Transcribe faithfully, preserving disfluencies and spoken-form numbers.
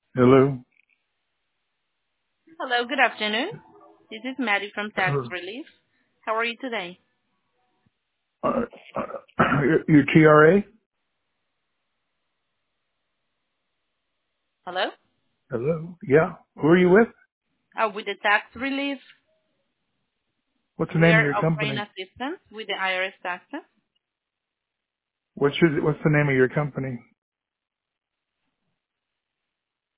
Hello. Hello, good afternoon. This is Maddie from Tax Uh, Relief. How are you today? uh, your your T R A? Hello? Hello. Yeah. Who are you with? Uh, with the Tax Relief, What's the we name of are your offering company? assistance with the I R S taxes. What's your What's the name of your company?